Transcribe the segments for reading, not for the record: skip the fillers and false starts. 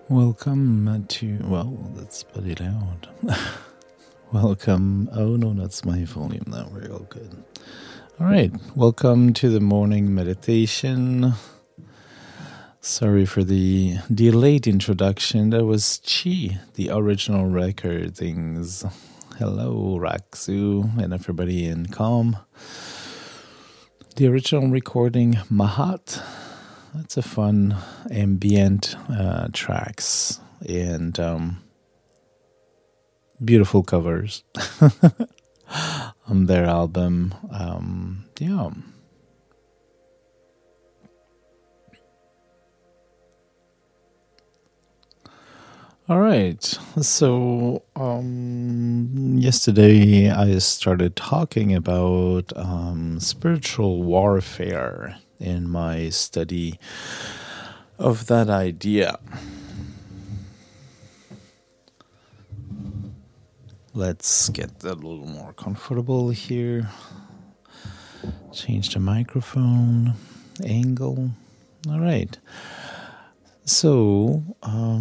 Welcome to, well, that's pretty loud. Welcome. Oh, no, that's my volume now. We're all good. All right. Welcome to the morning meditation. Sorry for the delayed introduction. That was Chi, the original recordings. Hello, Raksu, and everybody in Calm. The original recording, Mahat. That's a fun ambient tracks and beautiful covers on their album. Yeah. All right. So yesterday I started talking about spiritual warfare in my study of that idea. Let's get a little more comfortable here. Change the microphone angle. All right. So,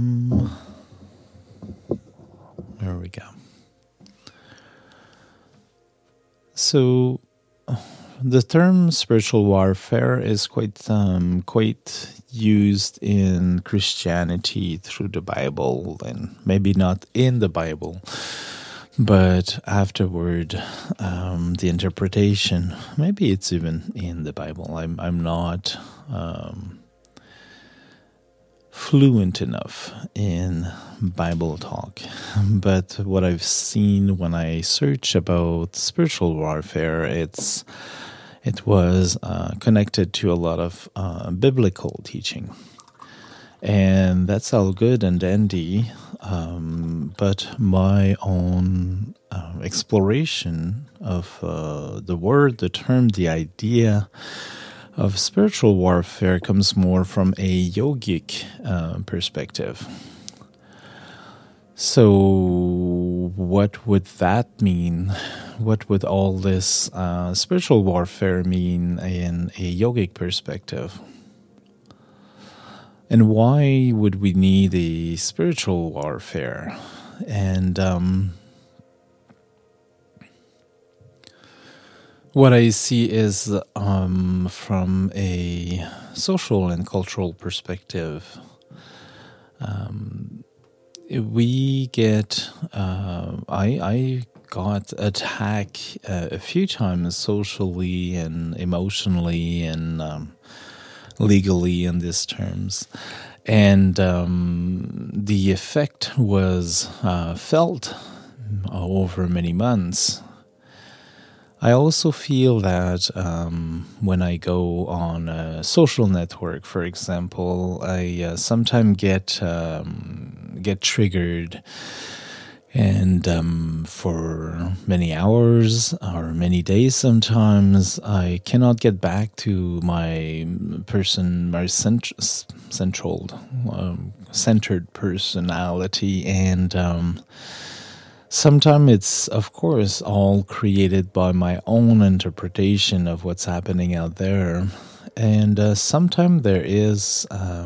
there we go. So, the term spiritual warfare is quite used in Christianity through the Bible, and maybe not in the Bible, but afterward, the interpretation. Maybe it's even in the Bible. I'm not fluent enough in Bible talk, but what I've seen when I search about spiritual warfare, it was connected to a lot of biblical teaching, and that's all good and dandy. But my own exploration of the word, the term, the idea of spiritual warfare comes more from a yogic perspective. So what would that mean? What would all this spiritual warfare mean in a yogic perspective? And why would we need a spiritual warfare? And what I see is from a social and cultural perspective, we get, I got attacked a few times socially and emotionally and legally in these terms. And the effect was felt over many months. I also feel that when I go on a social network, for example, I sometimes get triggered, and for many hours or many days sometimes, I cannot get back to my centered personality, and sometimes it's, of course, all created by my own interpretation of what's happening out there. And sometimes there is,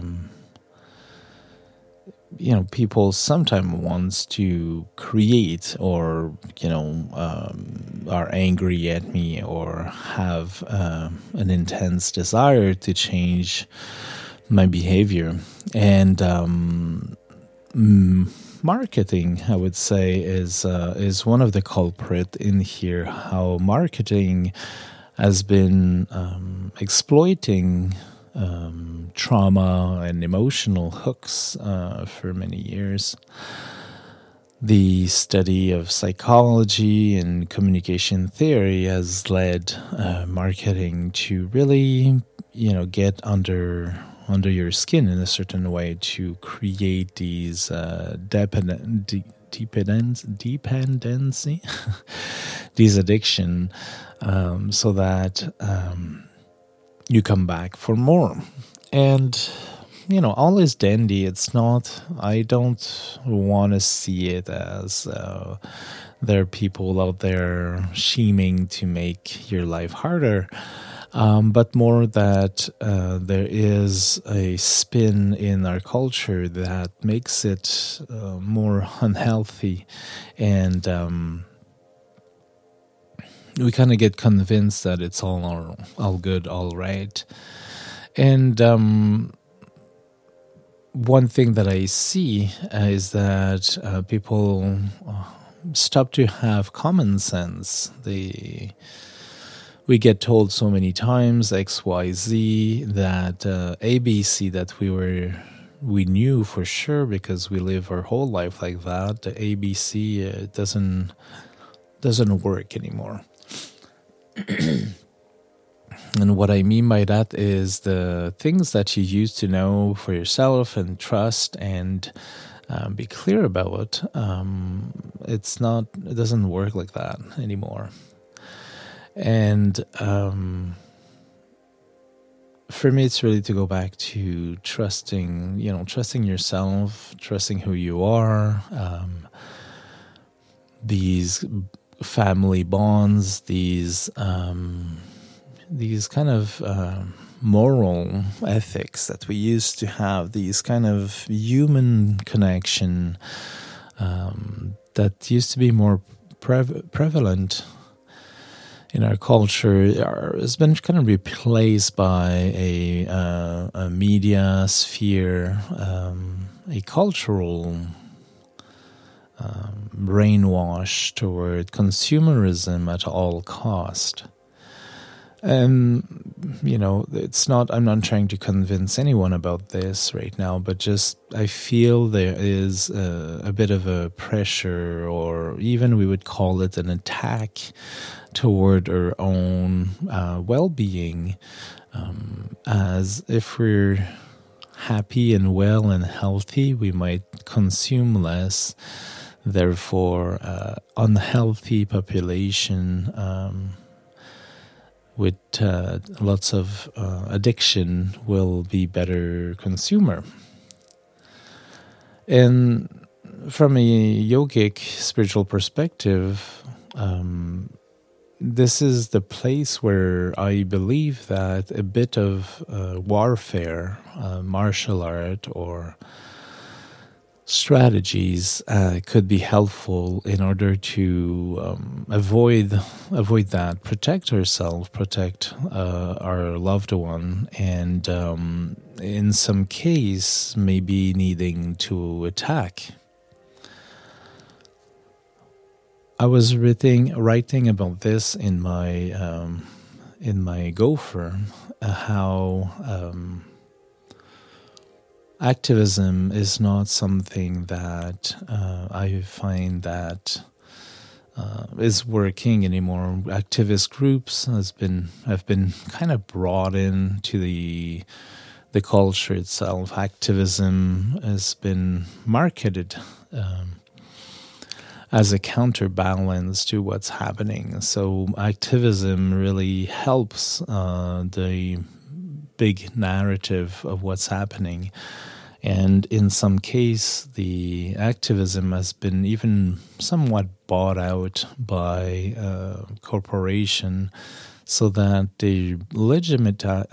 people sometimes wants to create or, are angry at me or have an intense desire to change my behavior. And marketing, I would say, is one of the culprit in here. How marketing has been exploiting trauma and emotional hooks for many years. The study of psychology and communication theory has led marketing to really, get under your skin in a certain way to create these dependency, these addiction, so that you come back for more. And all is dandy. It's not, I don't want to see it as there are people out there scheming to make your life harder. but more that there is a spin in our culture that makes it more unhealthy, and we kind of get convinced that it's all good, all right. And one thing that I see is that people stop to have common sense. We get told so many times XYZ, that ABC that we knew for sure because we live our whole life like that. The ABC doesn't work anymore. And what I mean by that is the things that you used to know for yourself and trust and be clear about. It doesn't work like that anymore. And for me, it's really to go back to trusting yourself, trusting who you are, these family bonds, these kind of moral ethics that we used to have, these kind of human connection that used to be more prevalent in our culture, has been kind of replaced by a media sphere, a cultural brainwash toward consumerism at all cost. And, it's not, I'm not trying to convince anyone about this right now, but just I feel there is a bit of a pressure, or even we would call it an attack toward our own well-being, as if we're happy and well and healthy, we might consume less. Therefore, unhealthy population with lots of addiction will be better consumer. And from a yogic spiritual perspective, this is the place where I believe that a bit of warfare, martial art, or strategies could be helpful in order to avoid that, protect ourselves, protect our loved one, and in some case maybe needing to attack. I was writing about this in my Gopher, how activism is not something that I find that is working anymore. Activist groups have been kind of brought into the culture itself. Activism has been marketed as a counterbalance to what's happening. So activism really helps the big narrative of what's happening. And in some case, the activism has been even somewhat bought out by corporation, so that they legitimize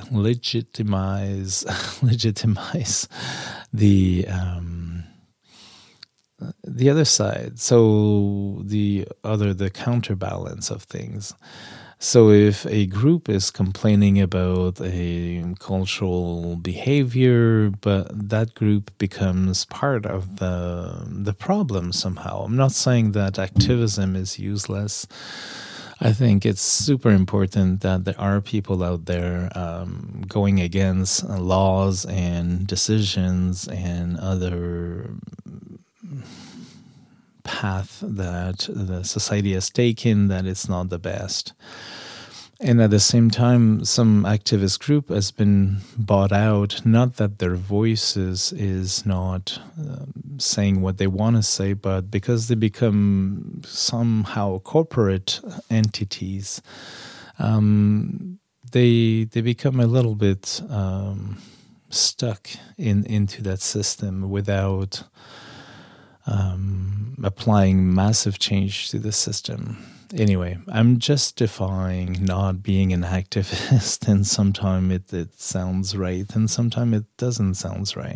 the other side. So the counterbalance of things. So if a group is complaining about a cultural behavior, but that group becomes part of the problem somehow. I'm not saying that activism is useless. I think it's super important that there are people out there going against laws and decisions and other path that the society has taken, that it's not the best. And at the same time, some activist group has been bought out, not that their voices is not saying what they want to say, but because they become somehow corporate entities, they become a little bit stuck into that system without applying massive change to the system. Anyway, I'm justifying not being an activist, and sometimes it sounds right, and sometimes it doesn't sound right.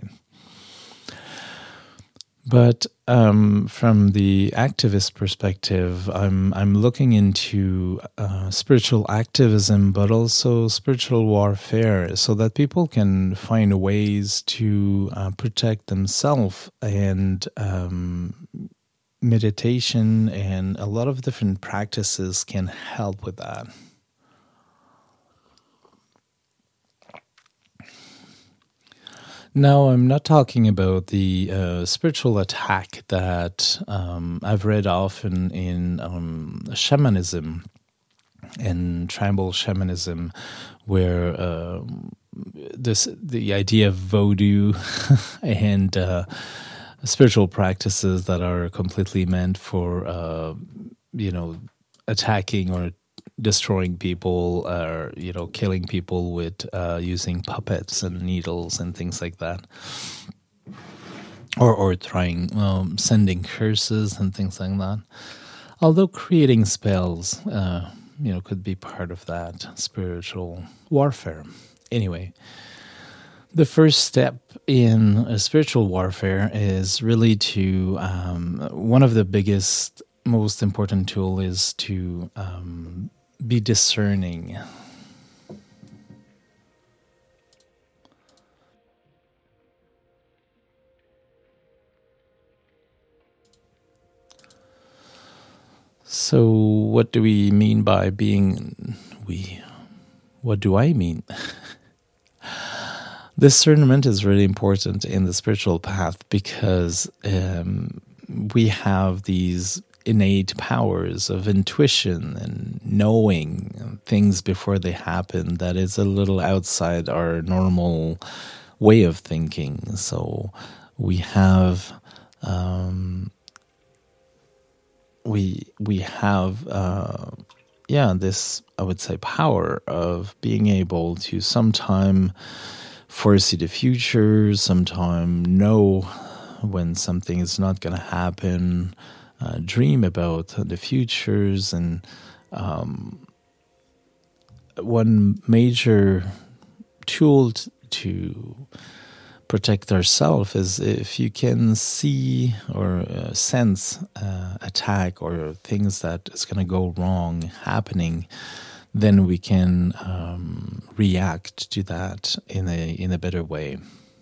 But from the activist perspective, I'm looking into spiritual activism, but also spiritual warfare, so that people can find ways to protect themselves, and meditation and a lot of different practices can help with that. Now, I'm not talking about the spiritual attack that I've read often in shamanism and tribal shamanism, where the idea of voodoo and spiritual practices that are completely meant for attacking or destroying people, or killing people with using puppets and needles and things like that, or trying sending curses and things like that. Although creating spells, could be part of that spiritual warfare. Anyway, the first step in a spiritual warfare is really to one of the biggest, most important tool is to be discerning. So what do we mean by being what do I mean? Discernment is really important in the spiritual path, because we have these innate powers of intuition and knowing things before they happen that is a little outside our normal way of thinking. So we have we have this, I would say, power of being able to sometime foresee the future, sometime know when something is not going to happen, dream about the futures. And one major tool to protect ourselves is if you can see or sense attack or things that is going to go wrong happening, then we can react to that in a better way.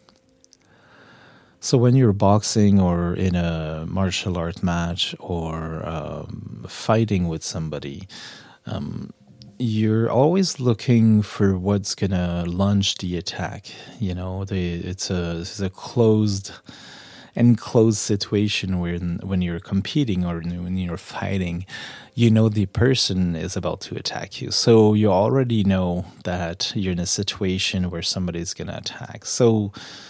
So when you're boxing or in a martial art match or fighting with somebody, you're always looking for what's gonna launch the attack. It's a enclosed situation when you're competing or when you're fighting, the person is about to attack you. So you already know that you're in a situation where somebody's gonna attack. So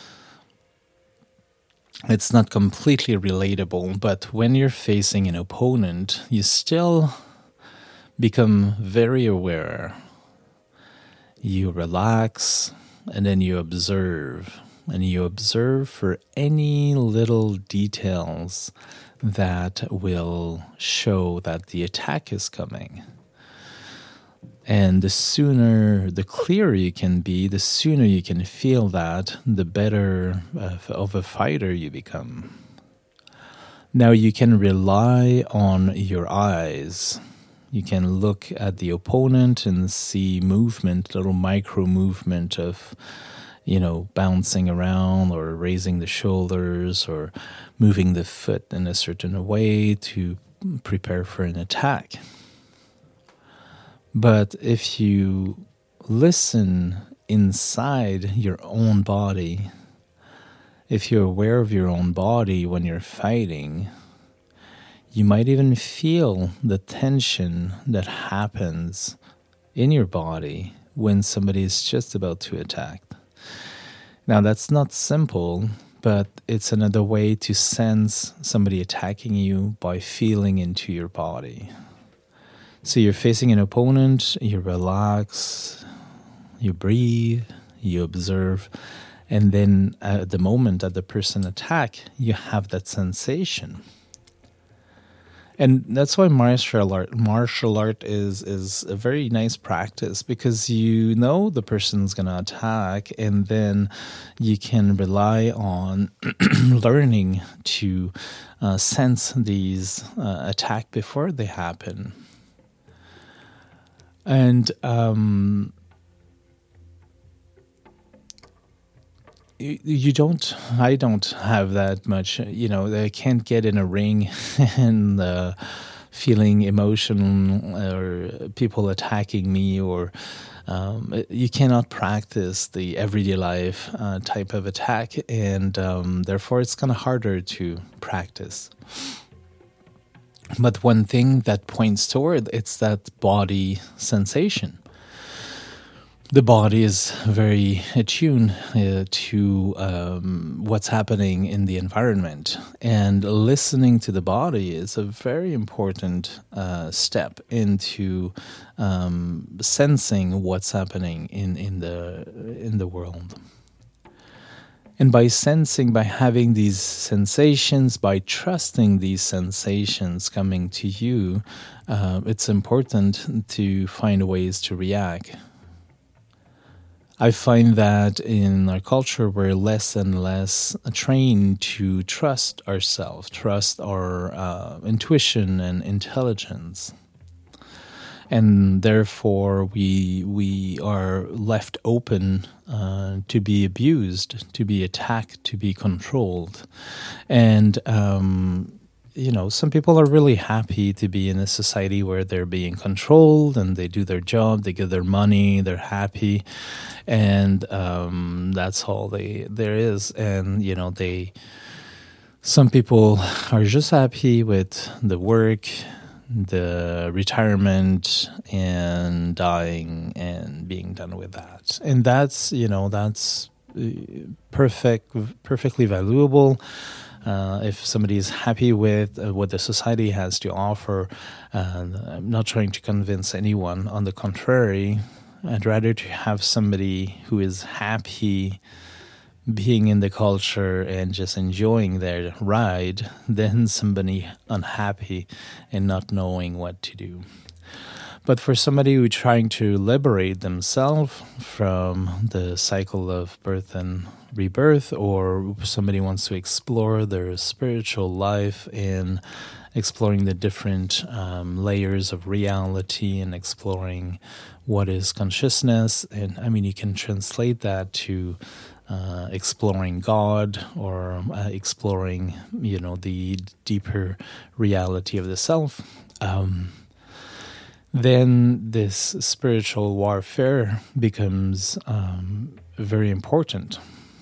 it's not completely relatable, but when you're facing an opponent, you still become very aware. You relax, and then you observe. And you observe for any little details that will show that the attack is coming. And the clearer you can be, the sooner you can feel that, the better of a fighter you become. Now you can rely on your eyes. You can look at the opponent and see movement, little micro movement of, bouncing around or raising the shoulders or moving the foot in a certain way to prepare for an attack. But if you listen inside your own body, if you're aware of your own body when you're fighting, you might even feel the tension that happens in your body when somebody is just about to attack. Now, that's not simple, but it's another way to sense somebody attacking you by feeling into your body. So you're facing an opponent, you relax, you breathe, you observe, And then at the moment that the person attack, you have that sensation. And that's why martial art is a very nice practice, because you know the person's going to attack, and then you can rely on learning to sense these attack before they happen. And I don't have that much, I can't get in a ring and feeling emotion or people attacking me, or you cannot practice the everyday life type of attack, and therefore it's kind of harder to practice. But one thing that points toward, it's that body sensation. The body is very attuned to what's happening in the environment, and listening to the body is a very important step into sensing what's happening in the world. And by sensing, by having these sensations, by trusting these sensations coming to you, it's important to find ways to react. I find that in our culture, we're less and less trained to trust ourselves, trust our intuition and intelligence. And therefore, we are left open to be abused, to be attacked, to be controlled. And some people are really happy to be in a society where they're being controlled and they do their job, they get their money, they're happy, and that's all there is. And some people are just happy with the work, the retirement, and dying and being done with that. And that's perfectly valuable. If somebody is happy with what the society has to offer, I'm not trying to convince anyone. On the contrary, I'd rather to have somebody who is happy being in the culture and just enjoying their ride than somebody unhappy and not knowing what to do. But for somebody who's trying to liberate themselves from the cycle of birth and rebirth, or somebody wants to explore their spiritual life and exploring the different layers of reality and exploring what is consciousness, and you can translate that to exploring God, or exploring the deeper reality of the self. Then this spiritual warfare becomes very important.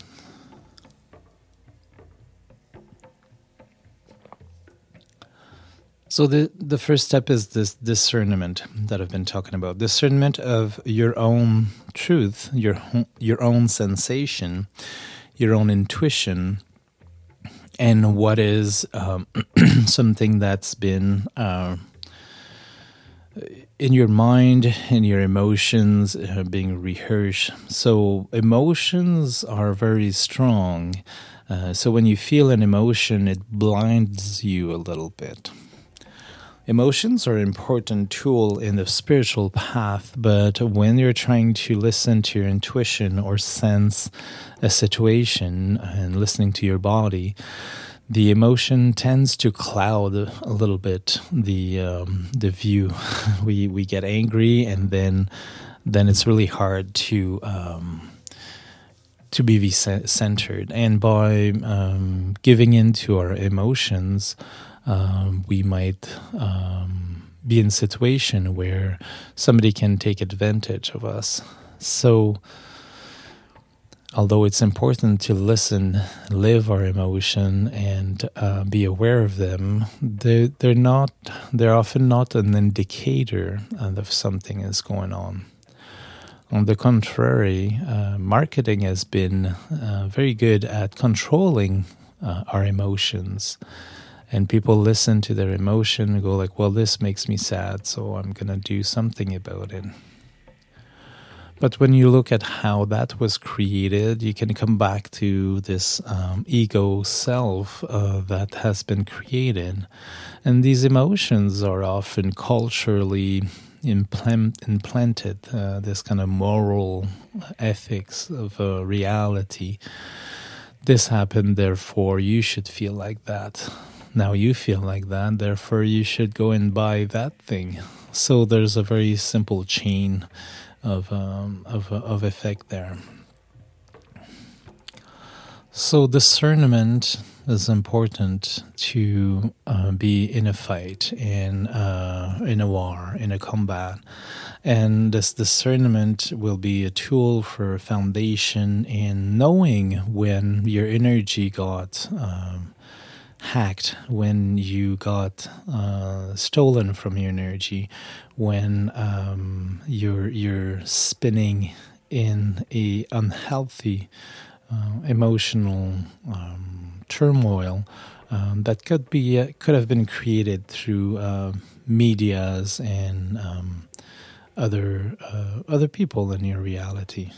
So the first step is this discernment that I've been talking about. Discernment of your own truth, your own sensation, your own intuition, and what is something that's been in your mind, in your emotions, being rehearsed. So emotions are very strong. So when you feel an emotion, it blinds you a little bit. Emotions are an important tool in the spiritual path, but when you're trying to listen to your intuition or sense a situation and listening to your body, the emotion tends to cloud a little bit the view. We get angry, and then it's really hard to be centered. And by giving in to our emotions, we might be in a situation where somebody can take advantage of us. So, although it's important to listen, live our emotion, and be aware of them, they're often not an indicator of something is going on. On the contrary, marketing has been very good at controlling our emotions. And people listen to their emotion and go like, well, this makes me sad, so I'm going to do something about it. But when you look at how that was created, you can come back to this ego self that has been created. And these emotions are often culturally implanted, this kind of moral ethics of reality. This happened, therefore you should feel like that. Now you feel like that, therefore you should go and buy that thing. So there's a very simple chain of effect there. So discernment is important to be in a fight, in a war, in a combat. And this discernment will be a tool for foundation in knowing when your energy got hacked, when you got stolen from your energy, when you're spinning in a unhealthy emotional turmoil that could have been created through medias and other people in your reality.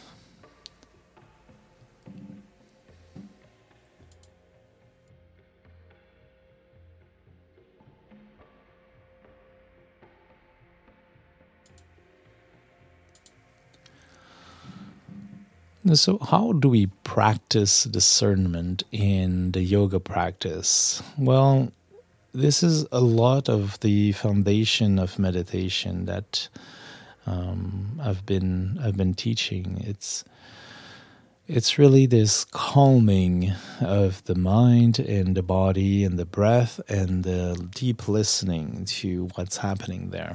So how do we practice discernment in the yoga practice? Well, this is a lot of the foundation of meditation that I've been teaching. It's really this calming of the mind and the body and the breath and the deep listening to what's happening there.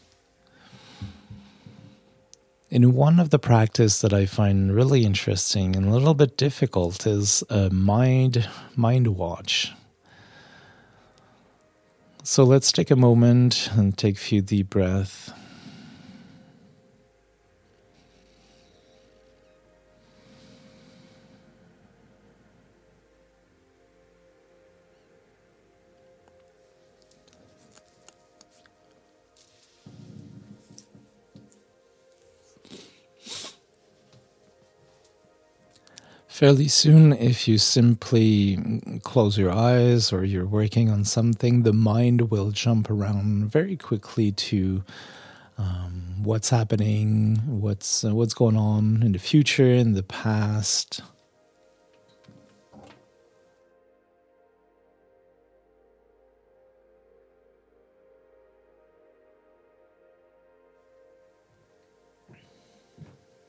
And one of the practice that I find really interesting and a little bit difficult is a mind watch. So let's take a moment and take a few deep breaths. Fairly soon, if you simply close your eyes or you're working on something, the mind will jump around very quickly to what's happening, what's going on in the future, in the past,